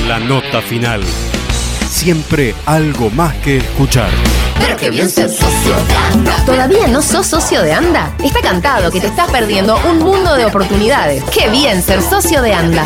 La nota final. Siempre algo más que escuchar. Pero qué bien ser socio de ANDA. ¿Todavía no sos socio de ANDA? Está cantado que te estás perdiendo un mundo de oportunidades. Qué bien ser socio de ANDA.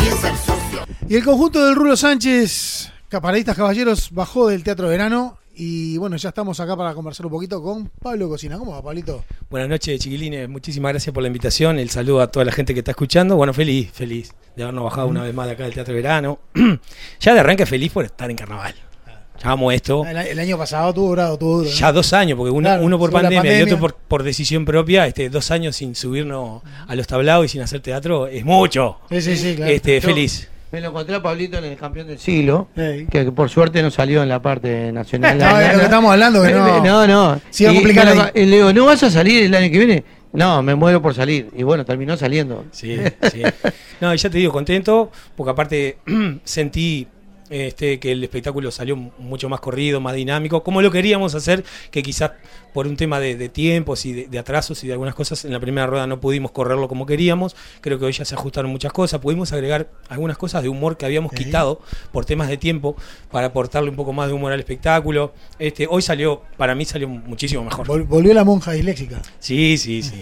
Y el conjunto del Rulo Sánchez, Paradistas Caballeros, bajó del Teatro Verano. Y bueno, ya estamos acá para conversar un poquito con Pablo Cocina. ¿Cómo va, Pablito? Buenas noches, chiquilines. Muchísimas gracias por la invitación. El saludo a toda la gente que está escuchando. Bueno, feliz de habernos bajado una vez más de acá del Teatro Verano. Ya de arranque feliz por estar en carnaval. Ya vamos esto. El año pasado tuvo duro, ¿no? Ya 2 años, porque uno por pandemia y otro por decisión propia. 2 años sin subirnos a los tablados y sin hacer teatro es mucho. Sí, claro. Feliz. Me lo encontré a Pablito en el Campeón del Siglo, que por suerte no salió en la parte nacional. No, de lo que estamos hablando, que no. No. Sí, va a complicar y le digo, ¿no vas a salir el año que viene? No, me muero por salir. Y bueno, terminó saliendo. Sí. No, ya te digo, contento, porque aparte sentí que el espectáculo salió mucho más corrido, más dinámico, como lo queríamos hacer, que quizás por un tema de tiempos y de atrasos y de algunas cosas en la primera rueda no pudimos correrlo como queríamos. Creo que hoy ya se ajustaron muchas cosas, pudimos agregar algunas cosas de humor que habíamos quitado por temas de tiempo para aportarle un poco más de humor al espectáculo. Hoy para mí salió muchísimo mejor. Volvió la monja disléxica. Sí.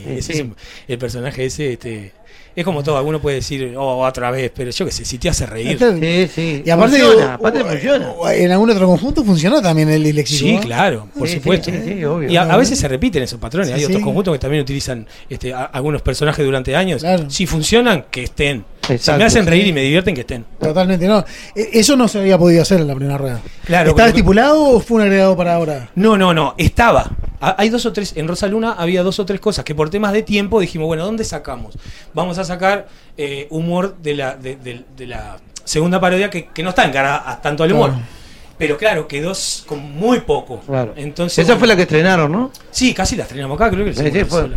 El personaje ese, es como todo, alguno puede decir, otra vez, pero yo qué sé, si te hace reír. Sí. Y aparte funciona. En algún otro conjunto funcionó también el disléxico. Sí, claro, por supuesto. Sí, obvio. Y a veces se repiten esos patrones. Hay otros conjuntos que también utilizan algunos personajes durante años. Claro. Si funcionan, que estén. Exacto, si me hacen reír y me divierten, que estén. Totalmente, no. Eso no se había podido hacer en la primera rueda. Claro. ¿Estaba estipulado o fue un agregado para ahora? No, estaba. Hay 2 o 3, en Rosa Luna había 2 o 3 cosas que por temas de tiempo dijimos, bueno, ¿dónde sacamos? Vamos a sacar humor de la segunda parodia que no está encarada tanto al humor. Pero claro, quedó con muy poco. Claro. Entonces, esa fue la que estrenaron, ¿no? Sí, casi la estrenamos acá, creo que Sí, fue.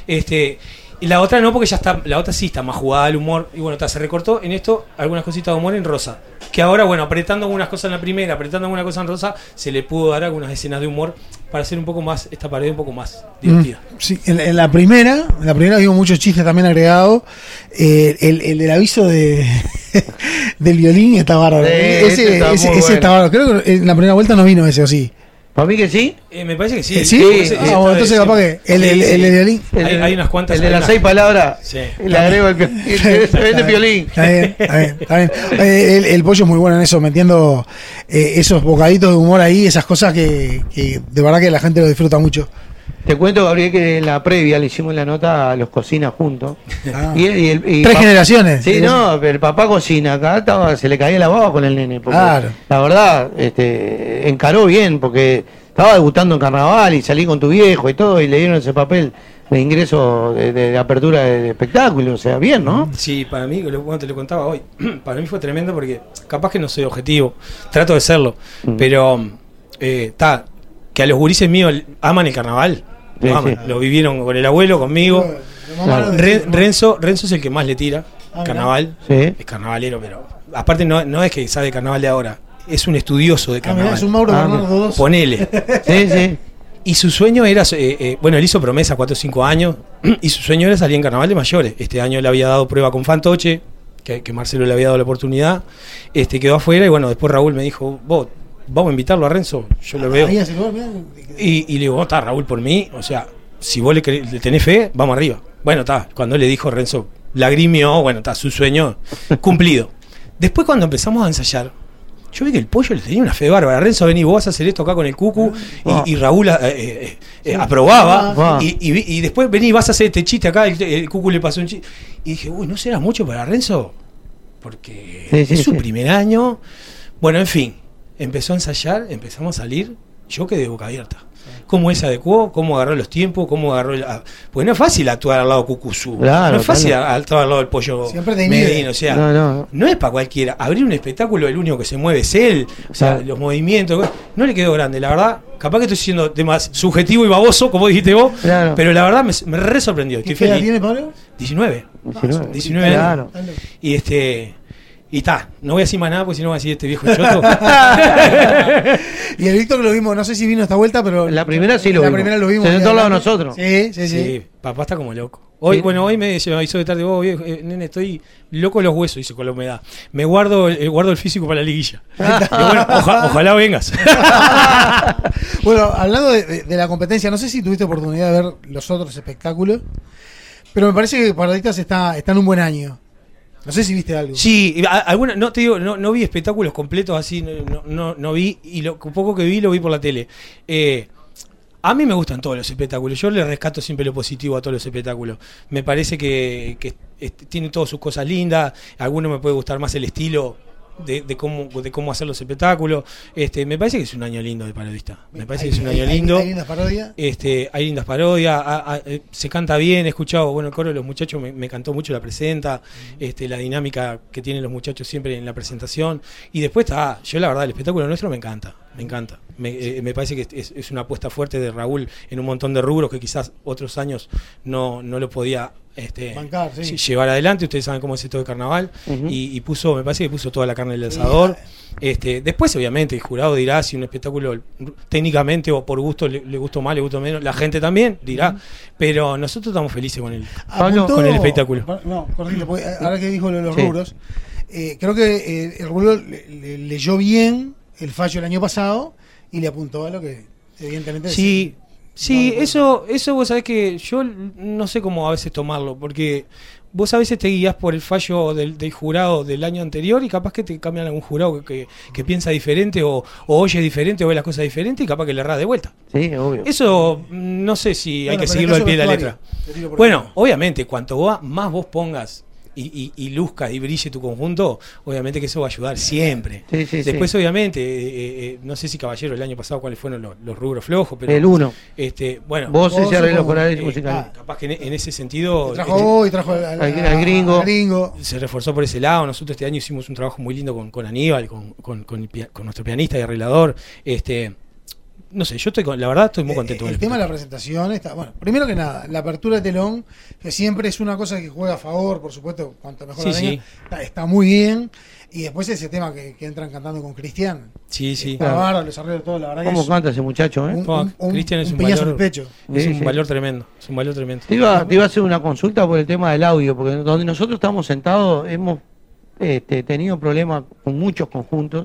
Y la otra no, porque ya está, la otra sí está más jugada al humor. Y bueno, se recortó en esto algunas cositas de humor en Rosa. Que ahora, bueno, apretando algunas cosas en la primera, apretando algunas cosas en Rosa, se le pudo dar algunas escenas de humor para hacer un poco más, esta pared un poco más divertida. Sí, en la primera vimos muchos chistes también agregados. El del aviso del violín está bárbaro. Ese está bárbaro. Creo que en la primera vuelta no vino ese, ¿o sí? ¿Para mí que sí? Me parece que sí. ¿Sí? Entonces capaz que el de violín. Hay unas cuantas. El de las 6 palabras. Sí. Le agrego el de violín. Está bien. El pollo es muy bueno en eso, metiendo esos bocaditos de humor ahí, esas cosas que de verdad que la gente lo disfruta mucho. Te cuento, Gabriel, que en la previa le hicimos la nota a los cocinas juntos. Y 3 generaciones. Sí, no, pero el papá cocina acá, se le caía la baba con el nene. Claro. La verdad, encaró bien, porque estaba debutando en carnaval y salí con tu viejo y todo, y le dieron ese papel de ingreso de apertura de espectáculo, o sea, bien, ¿no? Sí, para mí, como te lo contaba hoy, para mí fue tremendo porque capaz que no soy objetivo, trato de serlo, pero que a los gurises míos aman el carnaval. Lo vivieron con el abuelo, conmigo. Claro. Renzo es el que más le tira carnaval. Sí. Es carnavalero, pero aparte no es que sabe carnaval de ahora, es un estudioso de carnaval. Mirá, es un Mauro Bernardo II. Ponele. Sí. Y su sueño era, él hizo promesa 4 o 5 años, y su sueño era salir en carnaval de mayores. Este año le había dado prueba con Fantoche, que Marcelo le había dado la oportunidad, quedó afuera, y bueno, después Raúl me dijo, vos, vamos a invitarlo a Renzo, yo lo veo. Y le digo, está Raúl, por mí, o sea, si vos le tenés fe, vamos arriba. Bueno, cuando le dijo Renzo, lagrimió, su sueño cumplido. Después cuando empezamos a ensayar, yo vi que el pollo le tenía una fe bárbara. Renzo, vení, vos vas a hacer esto acá con el Cucu, y Raúl aprobaba, y después vení, vas a hacer este chiste acá, el Cucu le pasó un chiste. Y dije, uy, ¿no será mucho para Renzo? Porque es su primer año. Bueno, en fin. Empezó a ensayar, empezamos a salir, yo quedé boca abierta. ¿Cómo se adecuó? ¿Cómo agarró los tiempos? ¿Cómo agarró Porque no es fácil actuar al lado de Cucuzú. Claro, no es fácil actuar al lado del pollo Medellín. O sea, no es para cualquiera. Abrir un espectáculo, el único que se mueve es él. O sea, los movimientos. No le quedó grande, la verdad. Capaz que estoy siendo más subjetivo y baboso, como dijiste vos. Claro. Pero la verdad me re sorprendió. Estoy feliz. ¿Qué edad tiene, Pablo? 19 claro. años. Y no voy a decir más nada porque si no va a decir este viejo choto. Y el Víctor lo vimos, no sé si vino esta vuelta, pero la primera sí lo vimos. La primera lo vimos. Se sentó al lado de nosotros. Sí. Papá está como loco. Hoy me avisó de tarde, viejo, nene, estoy loco de los huesos, dice, con la humedad. Me guardo el físico para la liguilla. Bueno, ojalá vengas. Bueno, hablando de la competencia, no sé si tuviste oportunidad de ver los otros espectáculos, pero me parece que Parodistas está en un buen año. No sé si viste algo. Sí, alguna, no te digo, no vi espectáculos completos así, no vi, y lo poco que vi lo vi por la tele. A mí me gustan todos los espectáculos, yo le rescato siempre lo positivo a todos los espectáculos. Me parece que tiene todas sus cosas lindas, a algunos me puede gustar más el estilo de cómo hacer los espectáculos. Me parece que es un año lindo de Parodista. Me parece que es un año lindo. ¿Hay lindas parodias? Hay lindas parodias, se canta bien, he escuchado, el coro de los muchachos me cantó mucho la presenta, la dinámica que tienen los muchachos siempre en la presentación. Y después yo la verdad, el espectáculo nuestro me encanta. Me parece que es una apuesta fuerte de Raúl en un montón de rubros que quizás otros años no lo podía bancar, sí. llevar adelante. Ustedes saben cómo es esto de carnaval. Y me parece que puso toda la carne del asador. Después obviamente el jurado dirá si un espectáculo técnicamente o por gusto le gustó más, le gustó menos, la gente también dirá, pero nosotros estamos felices con el espectáculo. No, correcto, porque ahora que dijo los rubros, creo que el rubro leyó bien el fallo el año pasado y le apuntó a lo que evidentemente Sí, eso vos sabés que yo no sé cómo a veces tomarlo, porque vos a veces te guías por el fallo del jurado del año anterior y capaz que te cambian algún jurado que piensa diferente o oye diferente o ve las cosas diferentes y capaz que le errás de vuelta. Sí, obvio. Eso no sé si hay que seguirlo al pie de la letra. Bueno, obviamente, cuanto más vos pongas y luzca y brille tu conjunto, obviamente que eso va a ayudar siempre. Después obviamente no sé si Caballero el año pasado cuáles fueron los rubros flojos, pero el 1 bueno, voces y arreglos corales musicales, capaz que en ese sentido trajo al gringo, se reforzó por ese lado. Nosotros este año hicimos un trabajo muy lindo con Aníbal, con nuestro pianista y arreglador. No sé, la verdad estoy muy contento. El tema de la presentación está, bueno, primero que nada, la apertura de telón, que siempre es una cosa que juega a favor, por supuesto, cuanto mejor la venga, está muy bien. Y después ese tema que entran cantando con Cristian. Sí. Está bárbaro, les arreglo todo, la verdad. ¿Cómo canta ese muchacho, Cristian es un piñazo en el pecho. Es un valor tremendo. Es un valor tremendo. Te iba a hacer una consulta por el tema del audio, porque donde nosotros estamos sentados hemos tenido problemas con muchos conjuntos.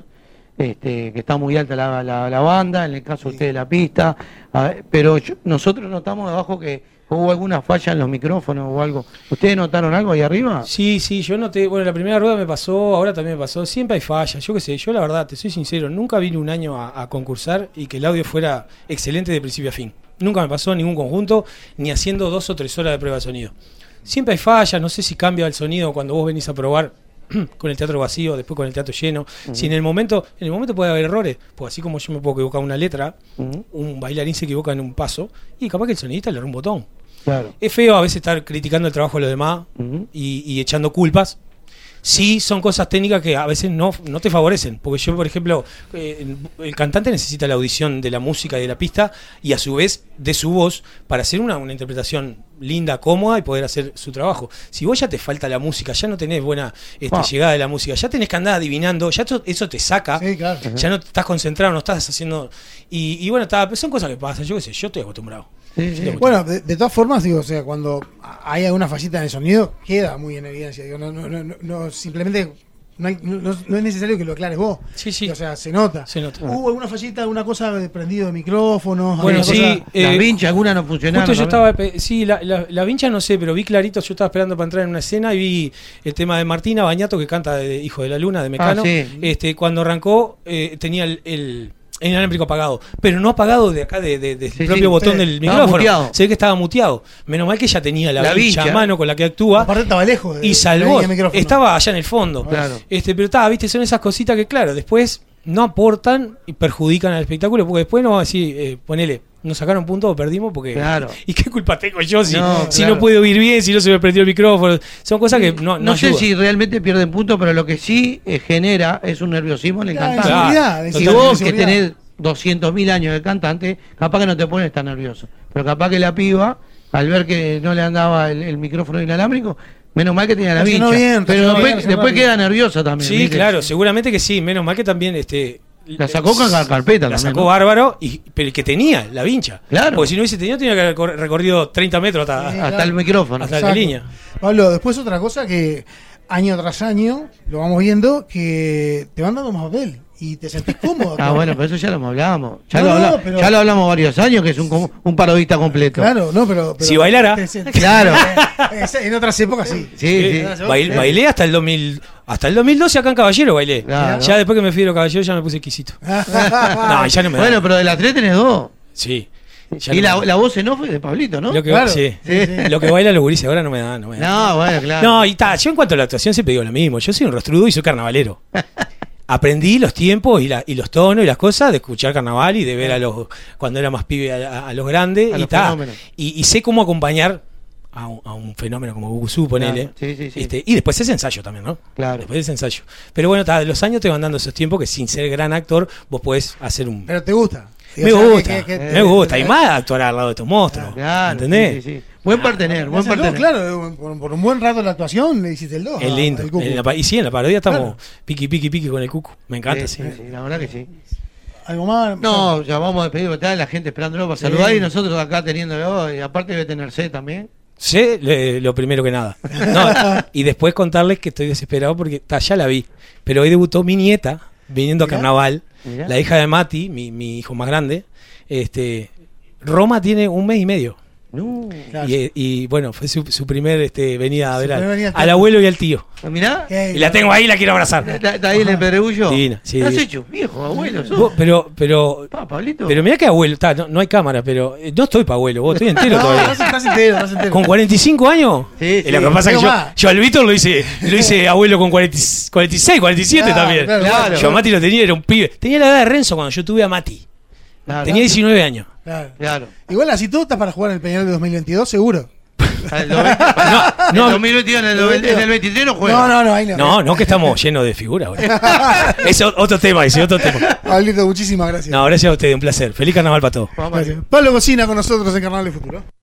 Que está muy alta la banda, en el caso de ustedes la pista, pero nosotros notamos abajo que hubo alguna falla en los micrófonos o algo. ¿Ustedes notaron algo ahí arriba? Sí, yo noté, la primera rueda me pasó, ahora también me pasó, siempre hay fallas, yo qué sé, yo la verdad, te soy sincero, nunca vine un año a concursar y que el audio fuera excelente de principio a fin. Nunca me pasó en ningún conjunto, ni haciendo 2 o 3 horas de prueba de sonido. Siempre hay fallas, no sé si cambia el sonido cuando vos venís a probar con el teatro vacío, después con el teatro lleno. Si en el momento puede haber errores, pues así como yo me puedo equivocar una letra, un bailarín se equivoca en un paso y capaz que el sonidista le erra un botón. Claro. Es feo a veces estar criticando el trabajo de los demás y echando culpas. Sí, son cosas técnicas que a veces no te favorecen, porque yo, por ejemplo, el cantante necesita la audición de la música y de la pista y a su vez de su voz para hacer una interpretación linda, cómoda y poder hacer su trabajo. Si vos ya te falta la música, ya no tenés buena llegada de la música, ya tenés que andar adivinando, ya eso te saca, claro. Ya no estás concentrado, no estás haciendo... Y bueno, son cosas que pasan, yo qué sé, yo estoy acostumbrado. Bueno, de todas formas, digo, o sea, cuando hay alguna fallita en el sonido, queda muy en evidencia. Digo, no simplemente no es necesario que lo aclares vos. Sí. O sea, se nota. ¿Hubo alguna fallita, alguna cosa de prendido de micrófonos? Bueno, sí. Las vinchas, algunas no funcionaron. Justo yo estaba, la vincha no sé, pero vi clarito, yo estaba esperando para entrar en una escena y vi el tema de Martina Bañato, que canta de Hijo de la Luna, de Mecano. Cuando arrancó, tenía el inalámbrico apagado, pero no apagado de acá del propio botón del micrófono. Se ve que estaba muteado. Menos mal que ella tenía la vincha a mano con la que actúa. Aparte estaba lejos y salvó. Estaba allá en el fondo. Claro. Pero viste, son esas cositas que claro, después no aportan y perjudican al espectáculo, porque después no va a decir, ponele, nos sacaron puntos o perdimos porque... Claro. ¿Y qué culpa tengo yo si no puedo oír bien, si no se me prendió el micrófono? Son cosas que no sé si realmente pierden puntos, pero lo que sí genera es un nerviosismo en el cantante. Si vos que tenés 200.000 años de cantante, capaz que no te pones tan nervioso. Pero capaz que la piba, al ver que no le andaba el micrófono inalámbrico, menos mal que tenía la vincha. Pero después queda nerviosa también. Sí, ¿viste? Claro, seguramente que sí. Menos mal que también La sacó con carpeta. La también, sacó ¿no? bárbaro, pero el que tenía, la vincha. Claro. Porque si no hubiese tenido, tenía que haber recorrido 30 metros Hasta el micrófono. hasta la Exacto. línea. Pablo, después otra cosa que año tras año lo vamos viendo, que te van dando más papel y te sentís cómodo. Bueno, pero eso ya lo hablábamos. Ya, No, pero- ya lo hablamos varios años, que es un parodista completo. Claro, no, pero Si bailara. Claro. En otras épocas sí. Sí. Bailé hasta el 2012 acá en Caballero bailé. Claro. Ya después que me fui de los Caballeros ya me puse exquisito. No, ya no me da. Bueno, pero de las 3 tenés 2. Sí. Ya Y no me da. la voz en off es de Pablito, ¿no? Lo que, Claro. sí. Sí. Lo que baila los gurises ahora no me da. No, Bueno, claro. No, y yo en cuanto a la actuación siempre digo lo mismo. Yo soy un rostrudo y soy carnavalero. Aprendí los tiempos y los tonos y las cosas de escuchar carnaval y de ver a los cuando era más pibe a los grandes A y los ta. fenómenos. Y sé cómo acompañar a un fenómeno como Guguzú, ponele. Claro, sí. Y después es ensayo también, ¿no? Claro. Después es ensayo. Pero bueno, los años te van dando esos tiempos que sin ser gran actor vos podés hacer un... Pero te gusta. Me gusta. Y más actuar al lado de estos monstruos. Claro, ¿Entendés? sí. Buen partener, buen partener. Claro, por un buen rato de la actuación le hiciste el 2. Es lindo. Y sí, en la parodia estamos piqui con el cucu. Me encanta, sí. Sí, la verdad que sí. ¿Algo más? No, ya vamos a despedir, está la gente esperándolo para saludar y nosotros acá teniéndolo, y aparte debe tener sed también. Sé lo primero que nada. No, y después contarles que estoy desesperado porque ya la vi. Pero hoy debutó mi nieta viniendo a carnaval. Mirá. La hija de Mati, mi hijo más grande. Roma tiene 1 mes y medio. No. Claro. Y bueno, fue su primer venida a ver primer venida al abuelo y al tío. Mirá, ¿Qué? Y la tengo ahí, la quiero abrazar. está ahí en el pedregullo. Divina, sí, ¿Qué has divina. hecho? Viejo, abuelo, sos. Vos, pero Pablito. mirá que abuelo, no hay cámara, pero no estoy para abuelo, vos estoy entero No, todavía. estás entero. Con 45 años. Sí, sí. Lo que pasa es que Digo más. yo al Víctor lo hice abuelo con 46, 47 Claro, también. claro, Yo a Mati lo tenía, era un pibe. Tenía la edad de Renzo cuando yo tuve a Mati. Claro. Tenía 19 años. Claro. Igual así tú estás para jugar en el Peñarol de 2022, seguro. En No, el 2022, en el 23 no juega. No, ahí no. No, que estamos llenos de figuras. Es otro tema, otro tema. Pablito, muchísimas gracias. No, gracias a ustedes, un placer. Feliz carnaval para todos. Vamos, Gracias. Pablo Cocina con nosotros en Carnaval del Futuro.